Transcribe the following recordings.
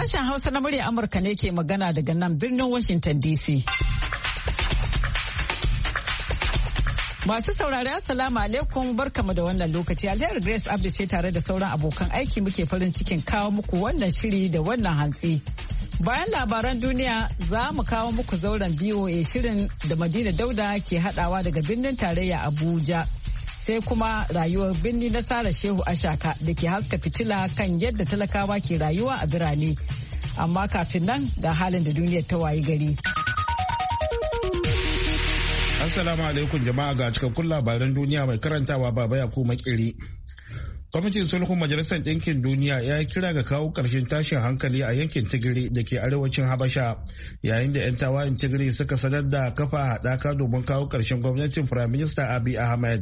Sashen Hausa na murya Amurka ne ke magana daga nan birnin Washington DC. Masu saurari Assalamu alaikum barkamu da wannan lokaci. Alheri Grace Abdi ce tare da sauran abokan aiki muke farin cikin kawo muku wannan shiri da wannan hantsi. Bayan labaran duniya za mu kawo muku zauren BOA shirin da Madina Dauda ke hadawa daga birnin tarayya Abuja. Sai kuma rayuwar birni na Sara Shehu Ashaka da ke haska fitila kan yadda talakawa ke rayuwa a birane. Amma kafin nan ga halin da duniyar ta wayi gari. Assalamu alaikum jama'a ga cikakkun labaran duniya mai karantawa Baba Yakubu Makiri. Kwamitin sulhun Majalisar Ɗinkin Duniya ya yi kira ga kawo ƙarshen tashin hankali a yankin Tigiri da ke arewacin Habasha yayin da 'yan tawayen Tigiri suka sanar da kafa haɗaka domin kawo ƙarshen gwamnatin Firaminista Abiy Ahmed.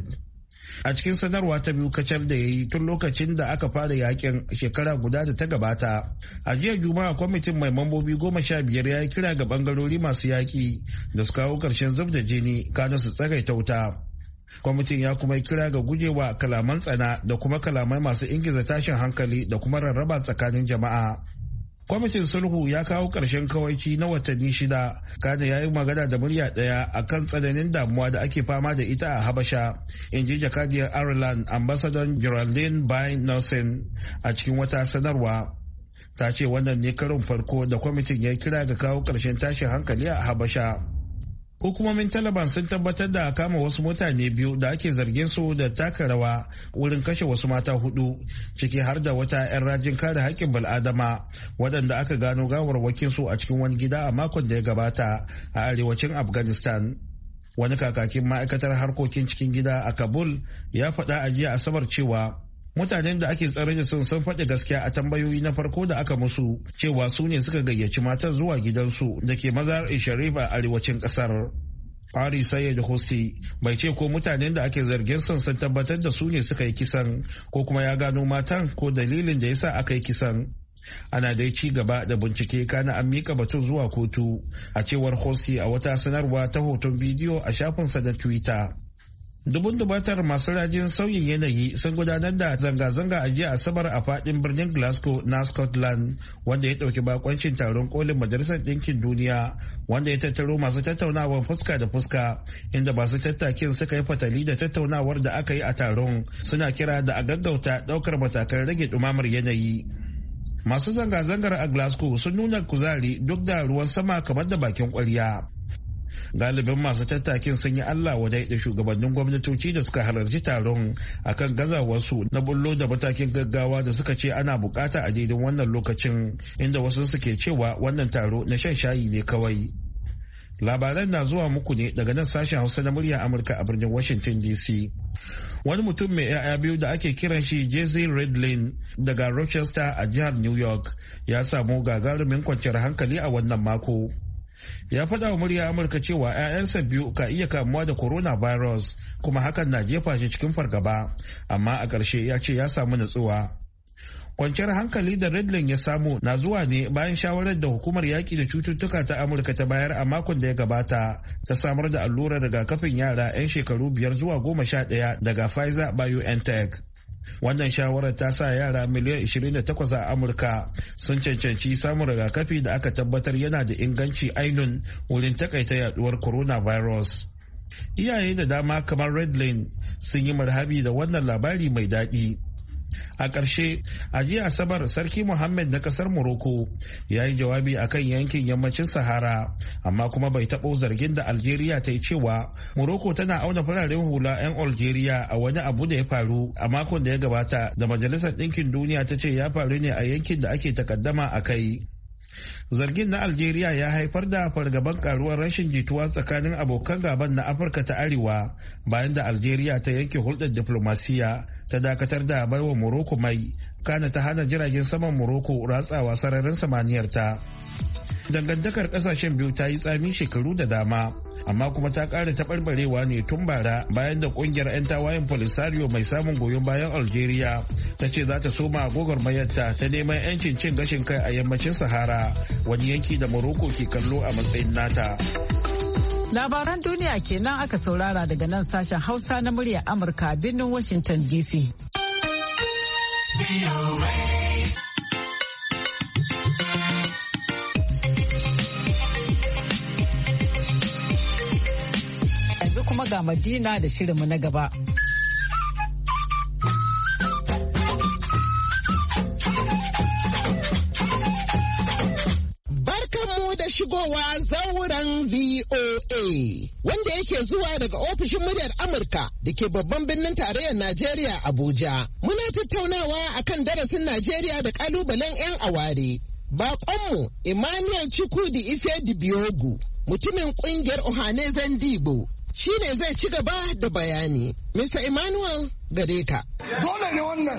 A cikin sanarwa ta biyu kacal da ya yi tun lokacin da aka fara yakin shekara guda da ta gabata. A jiya Juma'a kwamitin mai mambobi 15 ya yi kira ga bangarori masu yaki da su kawo ƙarshen zub da jini kana su tsagaita wuta. Kwamitin ya kuma yi kira ga gujewa kalaman tsana da kuma kalamai masu ingiza tashin hankali da kuma rarraba tsakanin jama'a. Kwamitin sulhu ya kawo ƙarshen kawaici na watanni 6 kada ya yi magana da murya ɗaya a kan tsananin damuwa da ake fama da ita a Habasha, in ji jakadiyar Ireland Ambassador Geraldine Byrne Nelson a cikin wata sanarwa. Ta ce wannan ne karin farko da kwamitin ya kira ga kawo ƙarshen tashin hankali a Habasha. Hukumomin Taliban sun tabbatar da kama wasu mutane 2 da ake zargin su da taka rawa wurin kashe wasu mata 4 ciki har da wata 'yan rajin kare haƙƙin bal'adama waɗanda aka gano gawarwakin su a cikin wani gida a makon da ya gabata a arewacin Afghanistan. Wani kakakin ma'aikatar harkokin cikin gida a Kabul ya faɗa a jiya Asabar cewa mutanen da ake tsare da sun faɗi gaskiya a tambayoyi na farko da aka musu cewa su ne suka gayyaci matan zuwa gidansu da ke mazar Sharif a arewacin ƙasar. Ari Sayyid Hossi bai ce ko mutanen da ake zargin sun tabbatar da su ne suka yi kisan ko kuma ya gano matan ko dalilin da yasa aka yi kisan. Ana dai ci gaba da bincike kana an mika batun zuwa kotu a cewar Hossi a wata sanarwa ta hoton bidiyo a shafinsa na Twitter. Dubun dubatar masu rajin sauyin yanayi sun gudanar da zanga-zanga a jiya Asabar a fadin birnin Glasgow na Scotland wanda ya dauki bakoncin taron kolin Majalisar Ɗinkin Duniya wanda ya tattaro masu tattaunawar fuska da fuska inda masu tattakin suka yi fatali da tattaunawar da aka yi a taron suna kira da a gaggauta daukar matakan rage dumamar yanayi. Masu zanga-zangar a Glasgow sun nuna kuzari duk da ruwan sama kamar da bakin kwarya. Galibin masu tattakin sun yi Allah wadai da shugabannin gwamnatoci da suka halarci taron akan gazawarsu na bullo da matakin gaggawa da suka ce ana bukata a daidai wannan lokacin inda wasu suke cewa wannan taro na shan shayi ne kawai. Labaran na zuwa muku ne daga nan sashen Hausa na murya Amurka a birnin Washington DC. Wani mutum mai 'ya'ya biyu da ake kiran shi Jesse Redlin daga Rochester a jihar New York ya samu gagarumin kwanciyar hankali a wannan mako. Ya faɗa wa murya Amurka cewa 'ya'yansa 2 ka iya kamuwa da coronavirus kuma hakan na jefa shi cikin fargaba, amma a ƙarshe ya ce ya samu natsuwa. Kwanciyar hankali da Redlin ya samu na zuwa ne bayan shawarar da hukumar yaƙi da cututtuka ta Amurka ta bayar a makon da ya gabata ta samar da allurar rigakafin yara 'yan shekaru 5 zuwa 11 daga Pfizer BioNTech. Wannan shawarar ta sa yara miliyan 28 a Amurka sun cancanci samun rigakafi da aka tabbatar yana da inganci ainun wurin takaita yaduwar coronavirus. Iyaye da dama kamar Redlin sun yi marhabi da wannan labari mai daɗi. A ƙarshe, a jiya Asabar Sarki Mohammed na ƙasar Morocco ya yi jawabi a kan yankin yammacin Sahara, amma kuma bai taɓo zargin da Algeria ta yi cewa Morocco tana auna fararen hula 'yan Algeria a wani abu da ya faru a makon da ya gabata da Majalisar Ɗinkin Duniya ta ce ya faru ne a yankin da ake takaddama a kai. Zargin na Algeria ya haifar da fargaban karuwar rashin jituwa tsakanin abokan gaban na Afirka ta Arewa bayan da Algeria ta yanke hulɗar diplomasiya ta dakatar da baiwa Morocco mai kana ta hana jiragen saman Morocco ratsawa sararin samaniyar ta. Dangantakar kasashen biyu ta yi tsami shekaru da dama, amma kuma ta ƙara taɓarɓarewa ne tun bara bayan da ƙungiyar 'yan tawayen Polisario mai samun goyon bayan Algeria ta ce za ta soma gwagwarmayarta ta neman 'yancin cin gashin kai a yammacin Sahara, wani yanki da Morocco ke kallo a matsayin nata. Labaran duniya kenan aka saurara daga nan sashen Hausa na muryar Amurka a birnin Washington DC. kuma ga Madina da shirinmu na gaba. Da shigowa zauren VOA wanda yake zuwa daga ofishin muryar Amurka da ke babban birnin tarayyar Najeriya Abuja. Muna tattaunawa akan darasin Najeriya da kalubalen 'yan aware. Baƙonmu Emmanuel Chukwudi Ifedibiogu, mutumin ƙungiyar Ohanezen Digbo, shi ne zai ci gaba da bayani. Mr. Emmanuel gare ka. Dole ne wannan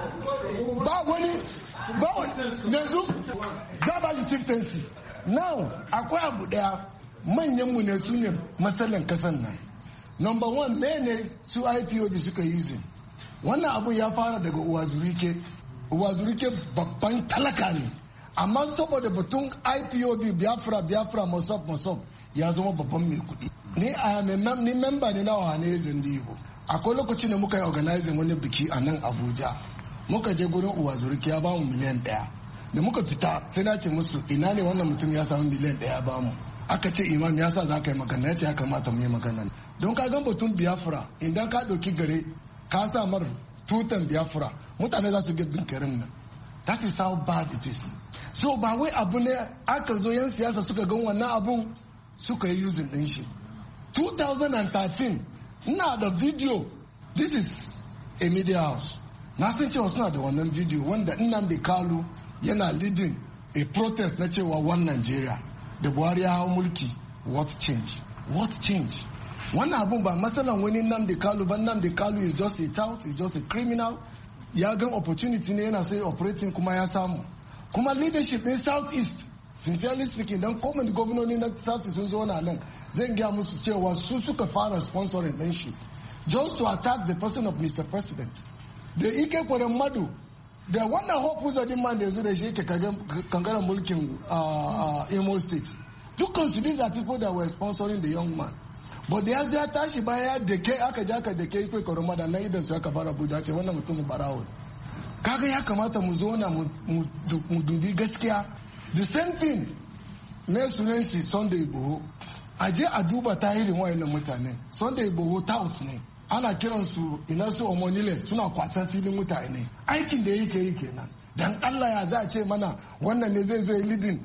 ba wani yanzu za ba shi chieftaincy. Now, akwai abu daya manyanmu ne su ne matsalan kasan nan. Number one, ne su IPOB suka yi zin. Wannan abu ya fara daga Uwazurike. Uwazurike babban talaka ne. Amma saboda batun IPOB Biafra Mosop ya zama babban mai kuɗi. Ni member ne na Ohanezen Digbo. Akwai lokacin da muka yi organizing wani biki a nan Abuja. Muka je gurin Uwazurike ya bamu miliyan 1. Da muka fita sai na ce musu ina ne wannan mutum ya samu miliyan 1 ba mu. Aka ce imam ya sa za ka yi magana, ya ce ya kamata mu yi magana. Don ka gan batun Biafra idan ka ɗauki gare ka sa mar tutan Biafra mutane za su ga bin garin nan. That is how bad it is. So ba wai abu ne aka zo yan siyasa suka gan wannan abun suka yi using din shi. 2013 ina da video, this is a media house. Na san cewa suna da wannan video wanda Nnamdi Kalu yana leading a protest na cewa one Nigeria da Buhari ya hau mulki. What change? Wannan abun ba matsalan wani Nnamdi Kalu ba. Nnamdi Kalu is just a tout, is just a criminal. Ya gan opportunity ne yana so ya operating kuma ya samu. Kuma leadership in Southeast, sincerely speaking, don kowane gwamnoni na Southeast sun zo na nan zan gaya musu cewa su suka fara sponsoring ɗin shi just to attack the person of Mr. President. Da Ike Kweremadu da wannan Hope Uzodin man da yanzu da shi yake kangaren mulkin Imo State. Dukkansu these are people that were sponsoring the young man. But da ya tashi baya da ke aka dake Ike Kweremadu na idan su aka fara buda ce wannan mutumin barawo. Kaga ya kamata mu zo na mu dubi gaskiya. The same thing ne sunan shi Sunday Igboho. A je a duba tahirin wayannan mutane. Sunday Igboho tout ne. Ana kiransu ina su omonile suna kwatan filin mutane. Aikin da yake yi kenan. Dan Allah ya za a ce mana wannan ne zai zo leading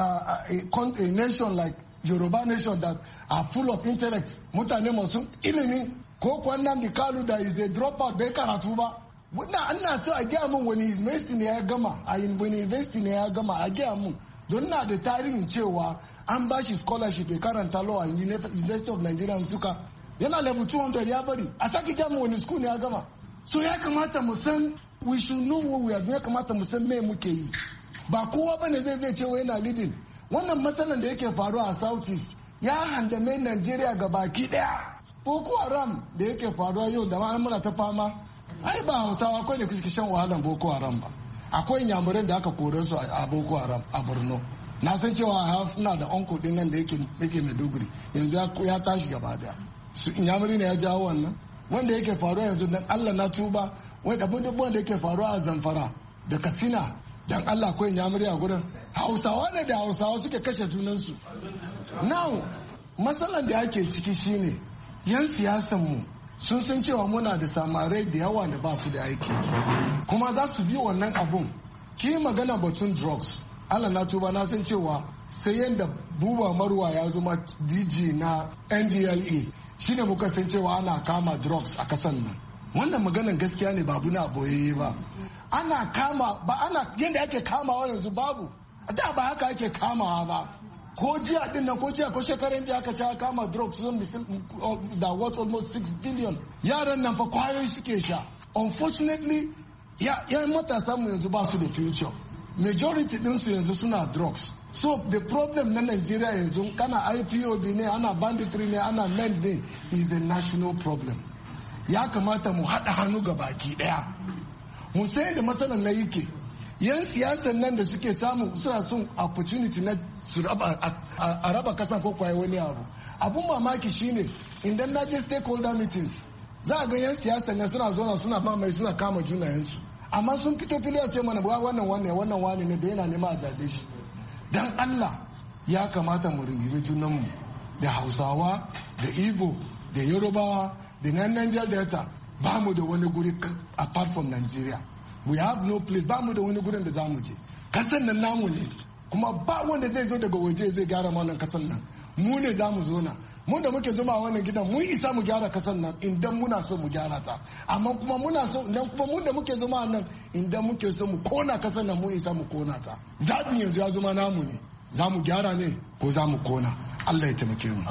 a nation like Yoruba nation that are full of intellect. Mutane masu ilimi ko kwanan da Kalu da is a dropout bai karatu ba. Wannan ana so a gaya min wani university ne ya gama a university ne ya gama a gaya min don na da tarihin cewa an ba shi scholarship ya karanta law a University of Nigeria suka yana level 200 ya bari a sake gaya min wani school ne ya gama. So ya kamata mu san we should know what we are doing. Ya kamata mu san me muke yi. Ba kowa bane zai cewa yana leading. Wannan matsalan da yake faruwa a South East ya handame Nigeria gabaki daya. Boko Haram da yake faruwa yau da muna ta fama. Ai ba Hausawa akwai ne kuke shan wahalan Boko Haram ba. Akwai Inyamuran da aka kore su a Boko Haram a Borno. Na san cewa ina da uncle din nan da yake Maiduguri. Yanzu ya tashi gaba daya. Su Inyamuri ne ya jawo wannan. Wanda yake faruwa yanzu dan Allah na tuba. Wai abin da yake faruwa a Zamfara da Katsina dan Allah akwai Inyamuri a gurin. Hausawa ne da Hausawa suke kashe junansu. Now matsalan da ake ciki shine yan siyasan mu sun san cewa muna da samarai da yawa da ba su da aiki kuma za su bi wannan abun. Ki magana batun drugs, Allah na tuba na san cewa sai yadda Buba Marwa ya zama DG na NDLA shine muka san cewa ana kama drugs a kasan nan. Wannan maganan gaskiya ne babu na boye ba. Ana kama ba ana yadda ake kamawa yanzu babu. Da ba haka ake kamawa ba. Ko jiya din nan ko shekaran jiya aka ce kama drugs da worth almost 6 billion. Yaran nan fa kwayoyi suke sha. Unfortunately, ya matasa mu yanzu ba su da future. Majority din su yanzu suna drugs. So the problem na Nigeria yanzu kana IPOB ne, ana banditry ne, ana men ne is a national problem. Ya kamata mu haɗa hannu ga baki ɗaya. Mu sai da matsalar na yake. Yan siyasan nan da suke samu suna son opportunity na su a raba kasa ko kwaye wani abu. Abun mamaki shine idan na je stakeholder meetings za a ga yan siyasan nan suna zona suna mamaye suna kama junayensu. Amma sun fito fili a ce mana wannan wani ne da yana nema a zaɓe shi. Dan Allah ya kamata mu ringime junanmu da Hausawa da Igbo da Yorubawa da nan Niger Delta ba mu da wani guri apart from Nigeria. We have no place, ba mu da wani gurin da za mu je. Kasan nan namu ne, kuma ba wanda zai zo daga waje zai gyara wannan kasan nan. Mu ne za mu zo na. Mun da muke zama a wannan gidan mun isa mu gyara kasan nan idan muna so mu gyara ta. Amma kuma muna so idan kuma mun da muke zama nan idan muke so mu kona kasan nan mun isa mu kona ta. Zaɓin yanzu ya zama namu ne. Za mu gyara ne ko za mu kona. Allah ya taimake mu.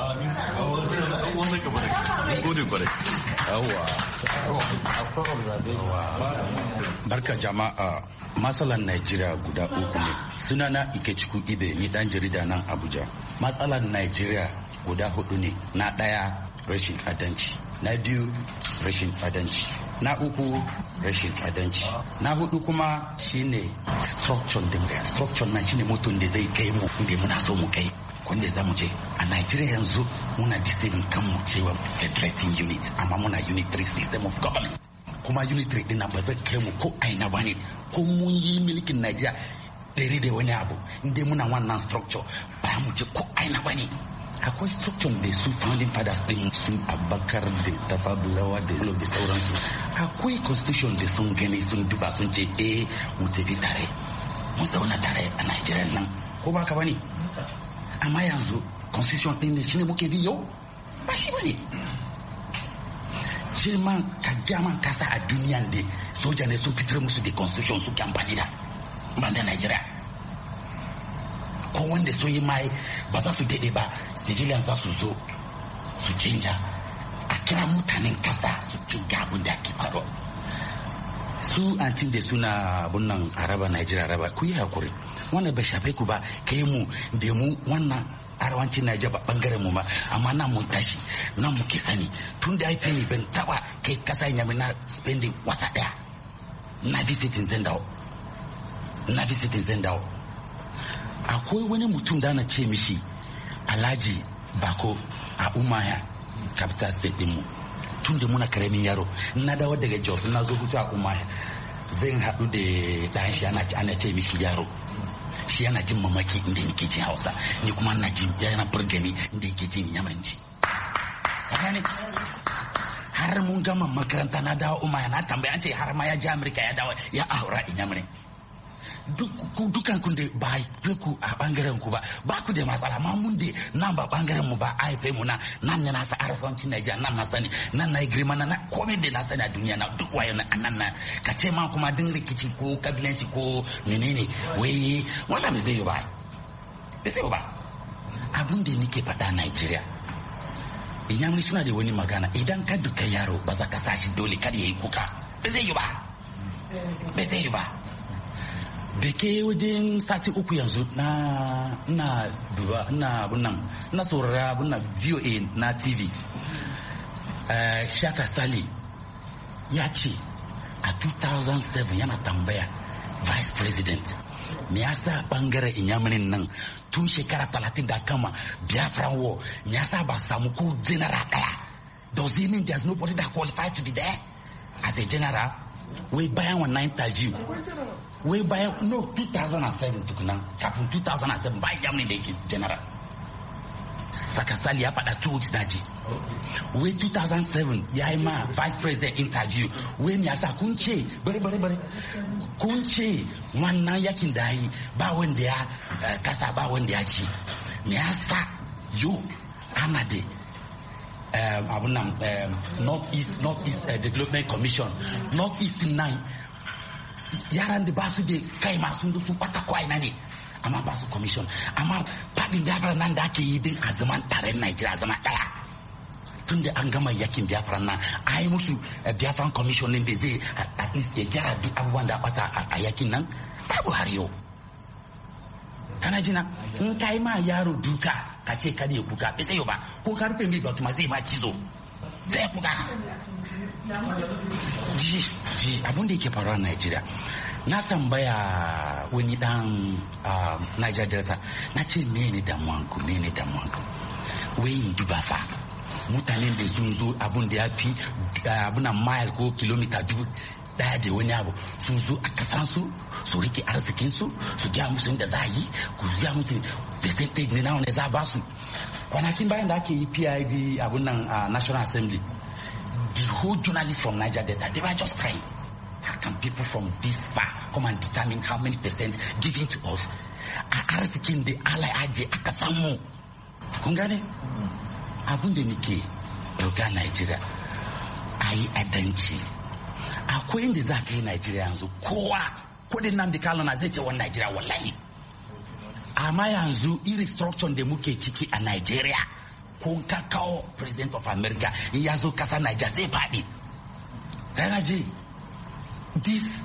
Barka jama'a, matsalar Najeriya guda uku ne. Sunana Ikechukwu Ibe, ni dan jarida nan Abuja. Matsalar Najeriya guda hudu ne. Na ɗaya rashin adalci, na biyu rashin adalci, na uku rashin adalci, na hudu kuma shine structure din. Structure na shine mutum da zai kai mu inda muna so mu kai. Wanda za mu je a Nigeria yanzu muna deceiving kanmu cewa federating unit, amma muna unitary system of government. Kuma unitary din ba zai kai mu ko aina bane, ko mun yi mulkin Nigeria ɗari da wani abu inda muna wannan structure ba mu je ko aina bane. Akwai structure da su founding fathers din su Abubakar da Tafawa Balewa da sauransu. Akwai constitution da sun gani sun duba sun ce mu tafi tare, mu zauna tare a Nigeria nan, ko ba ka bane? Amma yanzu constitution din ne shine muke bi yau, ba shi bane. Shi man ka gaman kasa a duniyan da soja ne sun fitar musu da constitution su amfani da banda Nigeria. Ko wanda so yi mai ba za su daɗe ba, civilians za su zo su canja a kira mutanen kasa su ci gabin da ake faru. Su antin da suna bunnan araba Nigeria araba, ku yi hakuri, wannan bai shafe ku ba, kai mu da mu wannan arewacin Nigeria ba bangaren mu ma, amma nan mun tashi nan muke sani. Tun da haife ni ban taba kai kasa nyami na spending wata daya na visiting Zendao. Akwai wani mutum da na ce mishi Alhaji Bako a Umaya, capital state din mu. Tun da muna karamin yaro na dawo daga Jos na zo hutu a Umaya, zan haɗu da ɗan shi ana ce mishi yaro. Shi yana jin mamaki inda nake jin Hausa, ni kuma na jin yana burgani inda yake jin Yamanci. Har mun gama makaranta na dawo Umaya, na tambaya an ce har ma ya je Amerika ya dawo ya aura Inyamurin. Dukan kun da ba haife ku a bangaren ku ba ku da matsala, amma mun da nan ba bangaren mu ba a haife mu nan ne na sa arafancin Najeriya, nan na sani, nan na yi girma na komai da na sani a duniya na duk wayo nan na ka ce ma kuma din rikici ko kabilanci ko menene wai wannan bai zai yi ba. Abin da nake faɗa Najeriya, Inyamuri suna da wani magana, idan ka duka yaro ba za ka sa shi dole kada ya yi kuka, bai zai yi ba. Da ke wajen sati uku yanzu na saurara bunnan VOA na TV. Shaka Sali ya ce a 2007 yana tambaya vice president me yasa bangaren Inyamurin nan tun shekara 30 da kama Biafra war me yasa ba samu ko general daya? Does it mean there's nobody that qualified to be there as a general? Wai bayan wannan interview, wai bayan 2007 tukunan, kafin 2007 bayan Germany da yake general Sakasali ya faɗa 2 weeks daji. Wai 2007 ya yi ma vice president interview, wai me yasa kun ce bari kun ce wannan yakin da yi ba wanda ya kasa ba wanda ya ci, me yasa yo ana da North East Development Commission, North East 9 yaran da ba su da kai masu sun bata kwai na ne, amma ba su commission. Amma fadin Biafra nan da ake yi din a zaman tarayyar Najeriya zama daya, tun da an gama yakin Biafra nan a yi musu Biafran commission din da zai at least ya gyara duk abubuwan da bata a yakin nan, babu har yau. Kana jina in ka yi ma yaro duka ka ce kada ya kuka bai sai ba, ko ka rufe mai batuma zai ma cizo sai ya kuka. Ji abin da yake faruwa a Najeriya, na tambaya wani dan Niger Delta, na ce mene damuwanku, wai in duba fa mutanen da sun zo abin da ya fi abunan mile ko kilomita 1,000 da wani abu, sun zo a kasansu su rike arzikinsu, su gya musu inda za a yi, ku gya musu percentage ne na wanda za a ba su. kwanakin bayan da ake yi PIB abun nan a National Assembly, the whole journalists from Niger Delta, they were just crying. How can people from this far come and determine how many percent given to us? A arzikin da Allah aje aka samu. Kun gane? Abun da nake roƙa Nigeria a yi adanci. Akwai inda za ka yi Nigeria yanzu kowa kudin nan da kalana zai ce wani Nigeria wallahi. Amma yanzu iri structure da muke ciki a Nigeria, ko ka kawo President of America in ya zo kasa Nigeria zai faɗi. Ranaji, this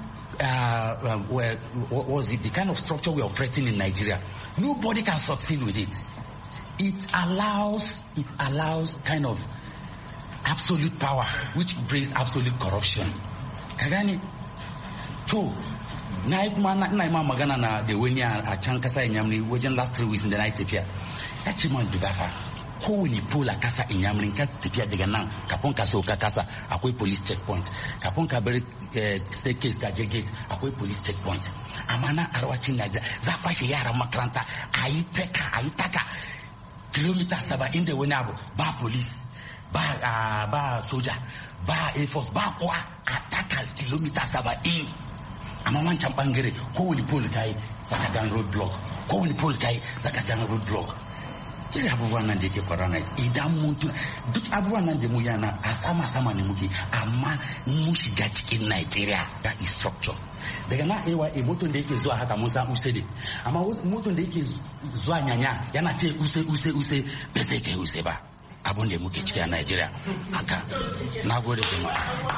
what was it, the kind of structure we are operating in Nigeria, nobody can succeed with it. It allows kind of absolute power, which brings absolute corruption. Kagani, to na yi ma magana na da wani a can kasa Inyamuri wajen last 3 weeks in the night tafiya. Ya ce man duba fa kowane pola kasa Inyamuri ka tafiya daga nan kafin ka so ka kasa akwai police checkpoint, kafin ka bari staircase ka je gate akwai police checkpoint. Amma na arwacin Najeriya za kwashe yaran makaranta a yi taka kilomita 70 da wani abu ba police ba soja ba air force ba kowa a taka kilomita 70. Amma wancan bangare kowane pole ta yi zakagan road block, kowane pole ta yi zakagan road block. Kiri abubuwan nan da yake faruwa na idan mutu duk abubuwan nan da mu yana a sama ne muke, amma mu shiga cikin Nigeria da is structure. Daga na AYA mutum da yake zuwa haka mun san use ne, amma mutum da yake zuwa nyanya yana ce use bai zai kai use ba. Abun da muke ciki a Nigeria haka. Na gode kuma.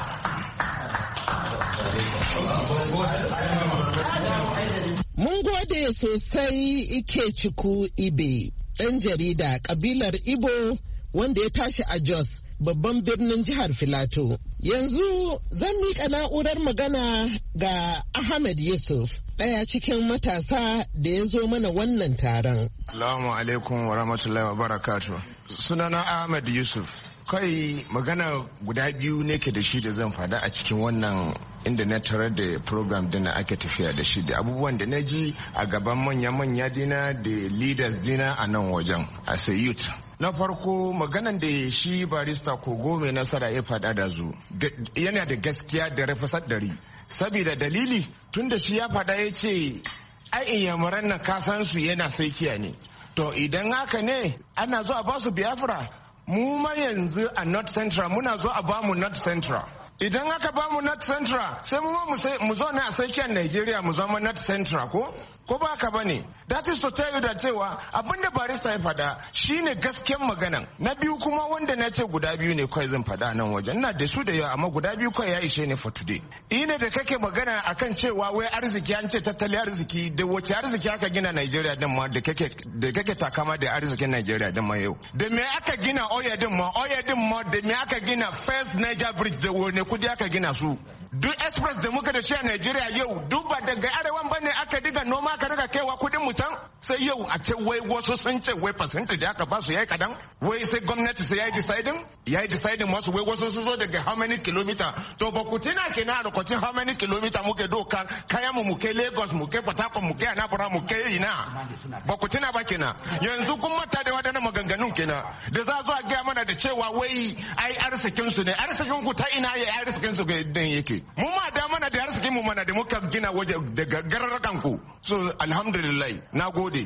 Mun gode sosai Ikechukwu Ibe, ɗan jarida kabilar Ibo wanda ya tashi a Jos, babban birnin jihar Filato. Yanzu zan miƙa na'urar magana ga Ahmed Yusuf, ɗaya cikin matasa da ya zo mana wannan taron. Assalamu alaikum wa rahmatullahi wa barakatuh. Sunana Ahmed Yusuf. Kai magana guda biyu ne ke da shi da zan fada a cikin wannan inda na tarar da program dina ake tafiya da shi da abubuwan da na ji a gaban manya-manya dina da leaders dina a nan wajen as a youth. Na farko maganan da shi barista Kogo mai nasara ya fada da zu yana da gaskiya da rafasar dari. Sabida dalili tun da shi ya fada ya ce ai inyamuran nan kasansu yana saikiya ne. To idan haka ne ana zo a basu Biafra. Mu ma yanzu a North Central muna zo a bamu North Central. Idan aka bamu North Central sai mu zo ne a tsakiyar Nigeria mu zama North Central ko ba haka bane. That is to tell you that cewa abinda barista ya fada shine gaskiyar maganan. Na biyu kuma wanda na ce guda biyu ne kai zan fada nan wajen. Ina da su da yawa amma guda biyu kai ya ishe ne for today. Ina da kake magana akan cewa wai arziki an ce tattalin arziki da wace arziki aka gina Nigeria din ma da kake takama da arzikin Nigeria din ma yau. Da me aka gina oil din ma da me aka gina First Niger Bridge da wani kudi aka gina su. Duk express da muka da shi a Nigeria yau duk ba daga arewan bane aka diga noma aka daga kaiwa kudin mu can sai yau a ce wai wasu sun ce wai percentage da aka ba su yayi kadan wai sai gwamnati sai yayi deciding wasu wai wasu sun zo daga how many kilometer to ba ku tuna kenan a lokacin how many kilometer muke doka kayan mu kai Lagos mu kai Port Harcourt mu kai Anambra mu kai ina ba ku tuna ba kenan yanzu kun mata da wadannan maganganun kenan da za zo a ga mana da cewa wai ai arzikin su ne arzikin ku ta ina ya arzikin su ga yake mu ma da mana da arzikin mu mana da muka gina waje daga gararrakan ku so alhamdulillah na gode.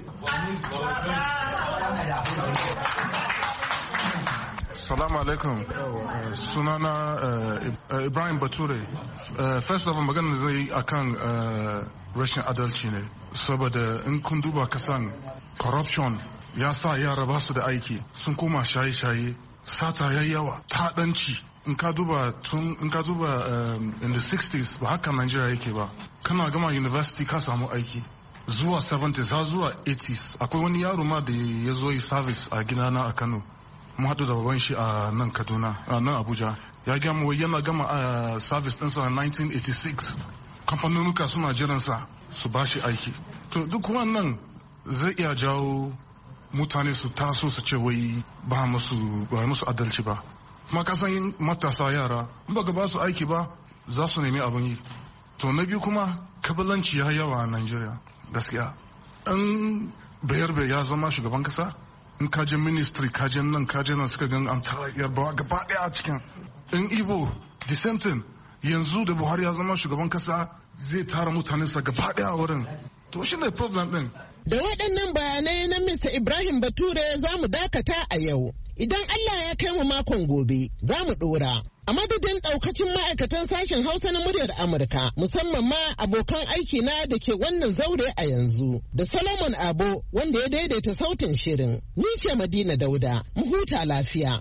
Salamu alaikum. Sunana Ibrahim Bature. First of all magana da zai akan rashin adalci ne saboda in kun duba kasan corruption ya sa yara ba su da aiki sun koma shaye-shaye sata yayi yawa taɗanci in ka duba in the 60s ba haka Nigeria yake ba kana gama university ka samu aiki zuwa 70s har zuwa 80s akwai wani yaro ma da ya zo yi service a gidana a Kano mu haɗu da baban shi a nan Kaduna a nan Abuja ya gama yana gama service ɗinsa a 1986 kamfanonuka suna jiransa su ba shi aiki to duk wannan zai iya jawo mutane su taso su ce wai ba musu adalci ba kuma kasan matasa yara in baka ba su aiki ba za su nemi abin yi to na biyu kuma kabilanci ya yawa a Najeriya gaskiya in bayarbe ya zama shugaban kasa in kaje ministry kaje nan suka gan an tara yarbawa gaba daya a cikin. In Igbo the same thing, yanzu da Buhari ya zama shugaban kasa zai tara mutanensa gaba daya a wurin. To shi ne problem din. Da waɗannan bayanai na Mr. Ibrahim Bature za mu dakata a yau. Idan Allah ya kai mu makon gobe za mu ɗora. A madadin ɗaukacin ma'aikatan sashen Hausa na muryar Amurka, musamman ma abokan aiki na da ke wannan zaure a yanzu, da Solomon Abo wanda ya daidaita sautin shirin. Ni ce Madina Dauda, mu huta lafiya.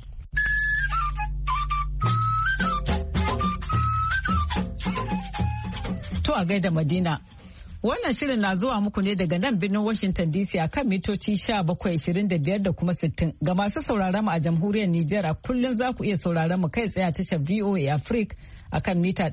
To a gaida Madina. Wannan shirin na zuwa muku ne daga nan birnin Washington DC a kan mitoci 1725 da kuma 60. Ga masu sauraron mu a jamhuriyar Nijar a kullum za ku iya sauraron mu kai tsaye a tashar VOA Africa a kan mita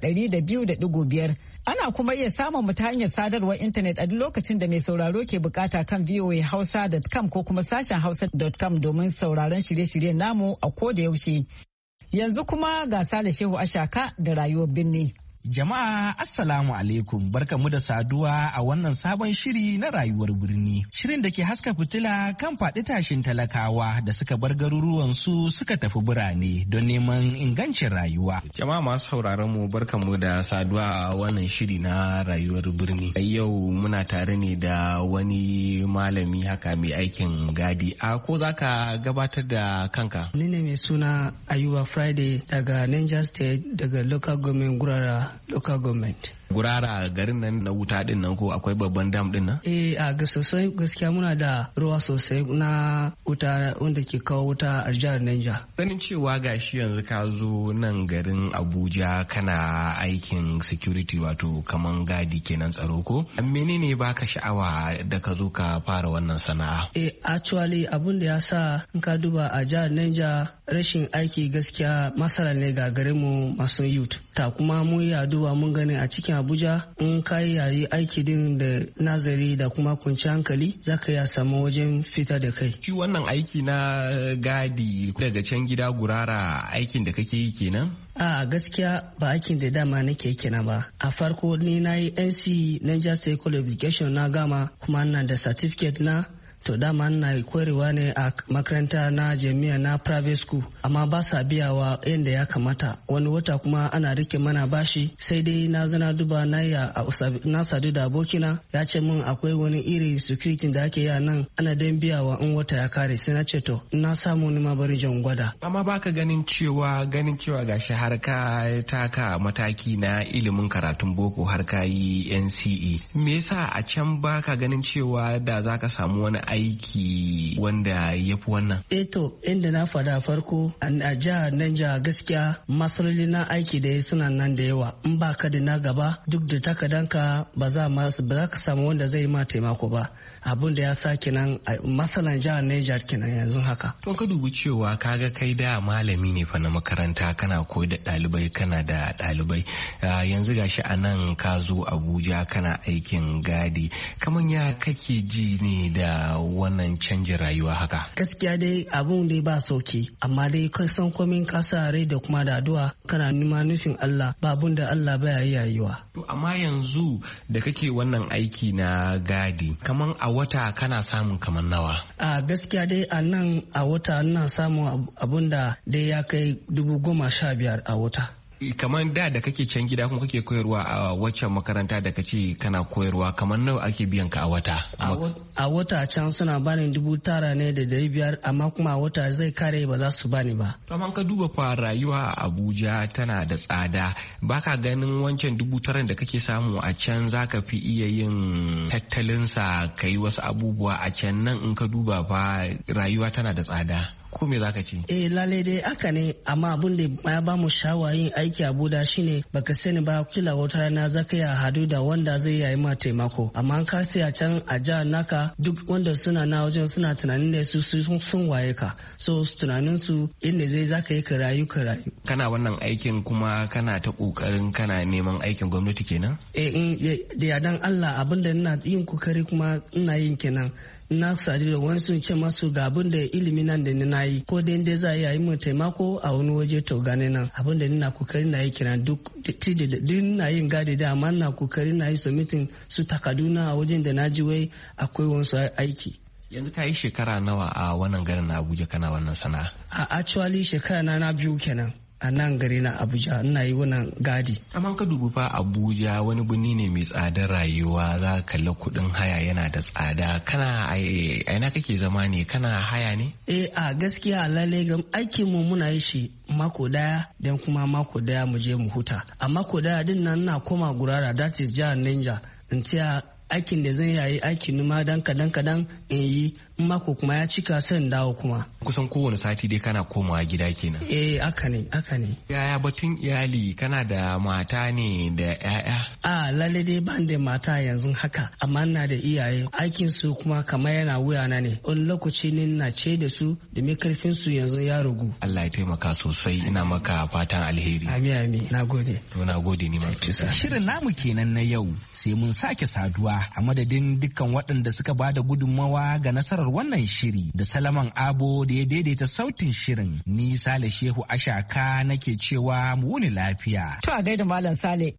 200.5. Ana kuma iya samun mu ta hanyar sadarwar intanet a duk lokacin da mai sauraro ke bukata kan voahausa.com ko kuma sashen hausa.com domin sauraron shirye-shiryen namu a koda yaushe. Yanzu kuma ga Sale Shehu Ashaka da rayuwar birni. Jama'a Assalamu alaikum, barkamu da saduwa a wannan sabon shiri na rayuwar birni. Shirin da ke haska fitila kan faɗi tashin talakawa da suka bar garuruwansu suka tafi birane don neman ingancin rayuwa. Jama'a masu sauraron mu barkamu da saduwa a wannan shiri na rayuwar birni. Yau muna tare ne da wani malami haka mai aikin gadi. Ko za ka gabatar da kanka? Ni ne mai suna Ayuba Friday daga Niger State daga local government Gurara. Local government. Gurara garin nan na wuta din nan ko akwai babban dam din nan? A sosai gaskiya muna da ruwa sosai na wuta wanda ke kawo wuta a jihar Niger. Ganin cewa gashi yanzu ka zo nan garin Abuja kana aikin security wato kaman gadi kenan tsaro ko? Menene baka sha'awa da ka zo ka fara wannan sana'a? Actually abun da ya sa in ka duba a jihar Niger rashin aiki gaskiya masala ne ga garinmu masu youth. Ta kuma mun yi duba mun gani a cikin Abuja in ka yi aiki din da nazari da kuma kunci hankali za ka iya samu wajen fita da kai. Shi wannan aiki na gadi daga can gida Gurara aikin da kake yi kenan? A gaskiya ba aikin da dama nake kenan ba. A farko ni na yi NC Niger State Qualification na gama kuma ina da certificate na. To dama na koyarwa ne a makaranta na jami'a na private school amma ba sa biyawa yadda ya kamata. Wani wata kuma ana rike mana bashi sai dai na zana duba na sadu da abokina ya ce min akwai wani iri security da ake yi nan ana dan biyawa in wata ya kare sai na ce to na samu ni ma bari jan gwada. Amma baka ganin cewa gashi har ka taka mataki na ilimin karatun boko har ka yi NCE. Me yasa a can baka ganin cewa da zaka samu wani aiki wanda ya fi wannan? To inda na faɗa farko a jihar Niger gaskiya matsaloli na aiki da suna nan da yawa in ba ka da na gaba duk da takadanka ba za ka samu wanda zai ma taimako ba. Abun da ya sa kenan matsalan jihar Niger kenan yanzu haka. To ka dubi cewa kaga kai da malami ne fa na makaranta kana koyar da ɗalibai kana da ɗalibai yanzu gashi a nan ka zo Abuja kana aikin gadi kaman ya kake ji ne da wannan canjin rayuwa haka? Gaskiya dai abun dai ba sauki amma dai kan san komin kasa rai da kuma da addu'a kana nima nufin Allah ba abun da Allah baya yayiwa. To amma yanzu da kake wannan aiki na gadi kaman a wata kana samun kaman nawa? A gaskiya dai a nan a wata ina samun abun da dai ya kai 15,000 a wata. Kamar da kake can gida kuma kake koyarwa a waccan makaranta da kace kana koyarwa kamar nawa ake biyan ka a wata? A wata can suna bani 9,500 amma kuma a wata zai kare ba za su bani ba. To amma ka duba fa rayuwa a Abuja tana da tsada baka ganin wancan 9,000 da kake samu a can zaka fi iya yin tattalin sa kai wasu abubuwa a can nan in ka duba fa rayuwa tana da tsada. Ko me zaka ce? Lalle dai aka ne amma abun da ya ba mu shawayin aiki a Buda shine baka sani ba kila wata rana zaka ya hadu da wanda zai yi ma taimako amma ka sai a can a jihar naka duk wanda suna na wajen suna tunanin da su sun waye ka so tunanin su inda zai zaka yi ka rayu. Kana wannan aikin kuma kana ta kokarin kana neman aikin gwamnati kenan? Da yadan Allah abin da ina yin kokari kuma ina yin kenan. Na sadu da wani sun ce masu ga abin da ilimi nan da na yi ko da inda za a yi mun taimako a wani waje to gane nan abin da nina kokari na yi kenan duk na yin gadi da amma na kokari na yi submitting su takaduna a wajen da na ji wai akwai wasu aiki. Yanzu ka yi shekara nawa a wannan garin na Abuja kana wannan sana'a? Actually shekara na biyu kenan. A nan gari na Abuja ina yi wannan gadi. Amma ka dubi fa Abuja wani birni ne mai tsadar rayuwa, za ka kalli kuɗin haya yana da tsada. Kana aina kake zama ne, kana haya ne? A gaskiya lalle ga aikin mu muna yi shi mako daya dan kuma mako daya mu je mu huta. A mako daya din nan na koma Gurara, that is jihar Niger, in tiya aikin da zan yi aikin numa dan kadan in yi, mako kuma ya cika sai dawo kuma. Kusan kowane sati dai kana komawa gida kenan. Haka ne. Yaya batun iyali, kana da mata ne da 'ya'ya? Lalle dai ban da mata yanzu haka, amma ina da iyaye. Aikin su kuma kamar yana wuyana ne. Wani lokaci ne na ce da su da mai karfin su yanzu ya ragu. Allah ya taimaka sosai, ina maka fatan alheri. Amin. Nagode. To nagode ni ma. Shirin namu kenan na yau, sai mun sake saduwa a madadin dukkan waɗanda suka bada gudunmawa ga nasarar wannan shiri da Salaman Abo da ya daidaita sautin shirin. Ni Sale Shehu Ashaka nake cewa mu wuni lafiya. To a gaida Malam Sale.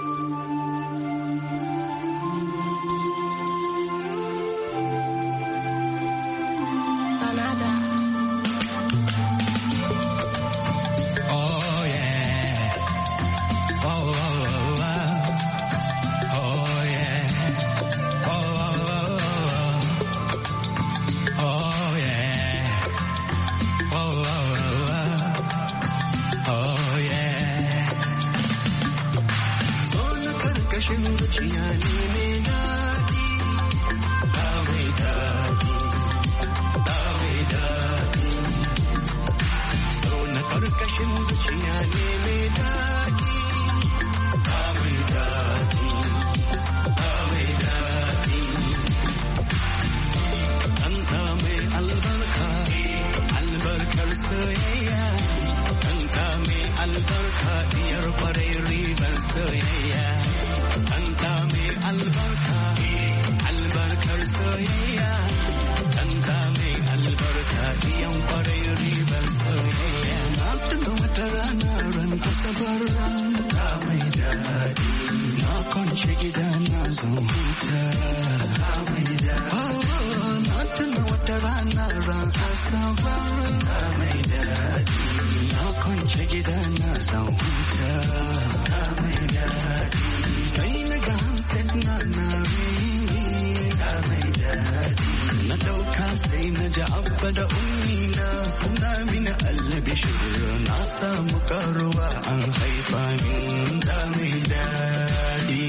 da ummina suna mini albishir na samu karuwa an haifa min da mai daɗi.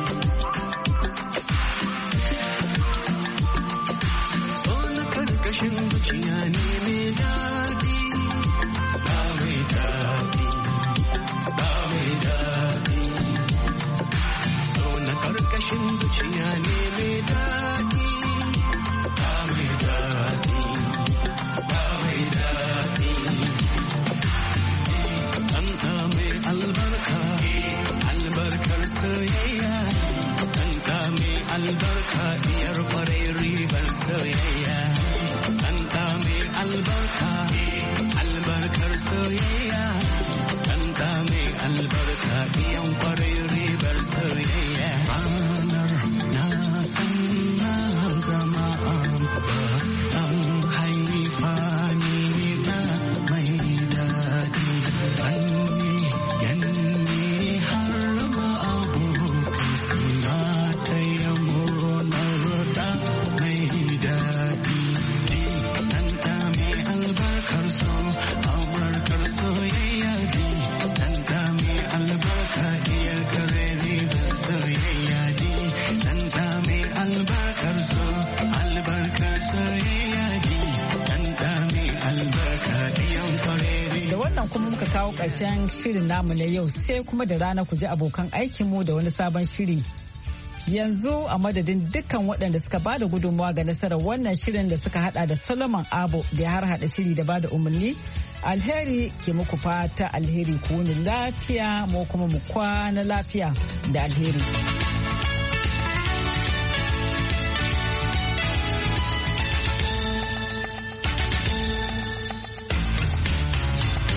So na karkashin zuciya ne mai daɗi, da mai daɗi, da mai daɗi. So na karkashin zuciya ne mai daɗi, da mai daɗi. Albarkar soyayya, ɗanta mai albarka diyar kwarai ribar soyayya. Ɗanta mai albarka, albarkar soyayya, ɗanta mai albarka diyan kwarai ribar soyayya. Ranar na san na zama abba, an haifa ni na mai daɗi. kuma muka kawo ƙarshen shirin namu na yau, sai kuma da rana ku ji abokan aikinmu da wani sabon shiri. Yanzu a madadin dukkan waɗanda suka bada gudunmawa ga nasarar wannan shirin da suka hada da Solomon Abo da ya harhaɗa shiri da bada umarni, alheri ke muku fata alheri, ku wuni lafiya mu kuma mu kwana lafiya da alheri.